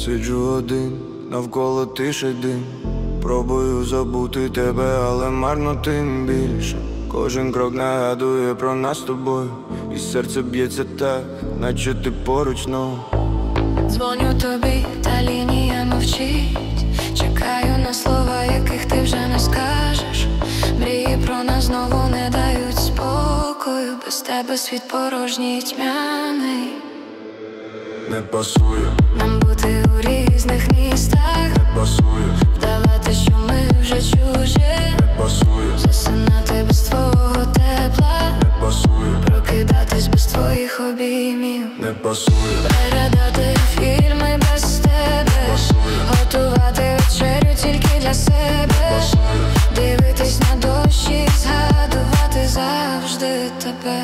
Сиджу один, навколо тиша дим. Пробую забути тебе, але марно тим більше. Кожен крок нагадує про нас з тобою, і серце б'ється так, наче ти поруч знов. Дзвоню тобі, та лінія мовчить. Чекаю на слова, яких ти вже не скажеш. Мрії про нас знову не дають спокою. Без тебе світ порожній і тьмяний. Не пасує нам бути у різних містах. Не пасує вдавати, що ми вже чужі. Не пасує засинати без твого тепла. Не пасує прокидатись без твоїх обіймів. Не пасує передати фільми без тебе. Не пасує готувати вечерю тільки для себе. Не пасує дивитись на дощ і згадувати завжди тебе.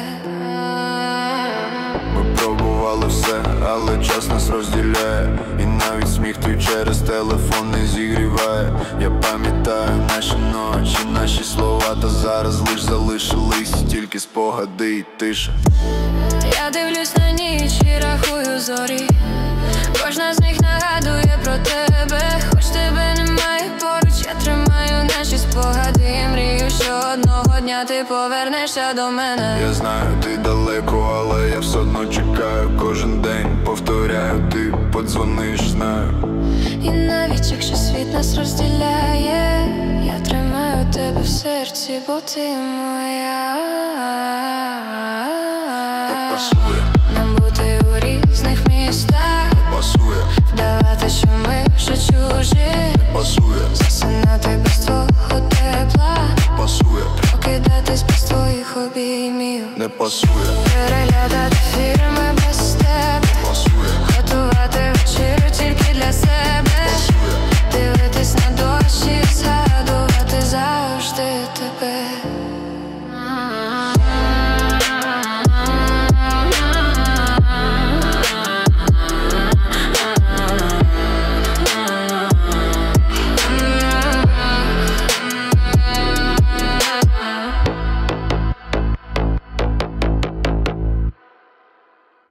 Пробували все, але час нас розділяє. І навіть сміх твій через телефон не зігріває. Я пам'ятаю наші ночі, наші слова, та зараз лиш залишились тільки спогади і тиша. Я дивлюсь на ніч і рахую зорі. Кожна з них нагадує про тебе. Хоч тебе немає поруч, я тримаю наші спогади. І мрію, що одного дня ти повернешся до мене. Я знаю, ти далеко, але я все одно чекаю. Кожен день повторяю, ти подзвониш, знаю. І навіть якщо світ нас розділяє, я тримаю тебе в серці, бо ти моя. Не пасує нам бути у різних містах. Не пасує вдавати, що ми вже чужі. Не пасує засинати без твого тепла. Не пасує прокидатись без твоїх обіймів. Не пасує переглядати фільми без тебе. Не пасує готувати вечерю тільки для себе. Не пасує дивитись на дощ і згадувати завжди тебе.